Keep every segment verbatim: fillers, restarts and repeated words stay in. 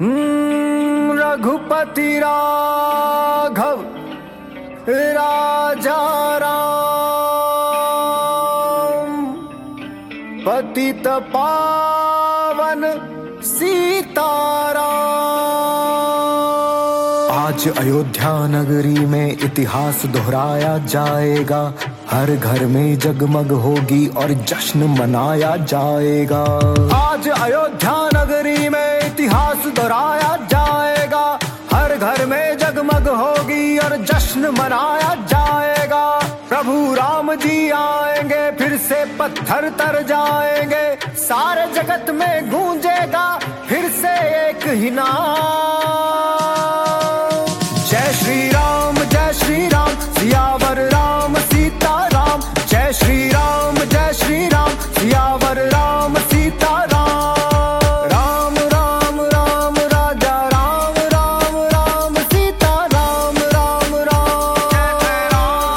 हम्म, रघुपति राघव राजा राम, पतित पावन सीताराम। आज अयोध्या नगरी में इतिहास दोहराया जाएगा, हर घर में जगमग होगी और जश्न मनाया जाएगा। आज अयोध्या नगरी में इतिहास दोहराया जाएगा, हर घर में जगमग होगी और जश्न मनाया जाएगा। प्रभु राम जी आएंगे, फिर से पत्थर तर जाएंगे, सारे जगत में गूंजेगा फिर से एक ही नाम। जय श्री राम जय श्री राम, सियावर राम सीताराम। जय श्री राम जय श्री राम, सियावर राम सीताराम। राम राम राम राजा राम, राम राम सीताराम, राम राम।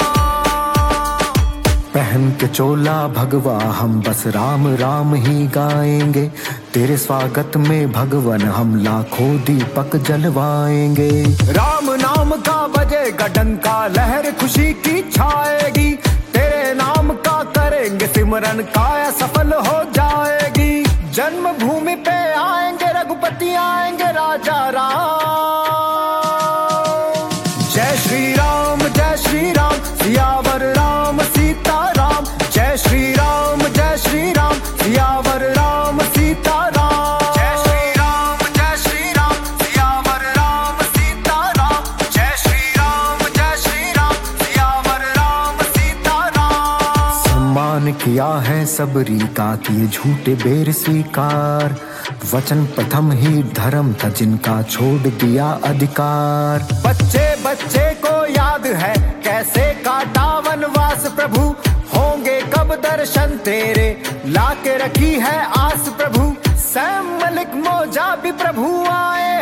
पहन के चोला भगवा हम बस राम राम ही गाएंगे, तेरे स्वागत में भगवन हम लाखों दीपक जलवाएंगे। राम नाम का बजेगा डंका, लहर खुशी की छाएगी, तेरे नाम का करेंगे सिमरन, काया सफल हो जाएगी। जन्मभूमि पे आएंगे रघुपति, आएंगे राजा राम। जय श्री राम जय श्री राम, सियावर राम सीताराम। जय श्री राम जय श्री राम, सियावर राम सीताराम। जय श्री राम जय श्री राम, सियावर राम सीताराम। जय श्री राम जय श्री राम, सियावर राम सीताराम। सम्मान किया है सबरी का, किए झूठे बेर स्वीकार, वचन प्रथम ही धर्म था जिनका छोड़ दिया अधिकार। बच्चे बच्चे को याद है कैसे काटा वनवास, प्रभु होंगे कब दर्शन तेरे, लाके रखी है आस प्रभु। सैम मलिक मौजा भी प्रभु आए,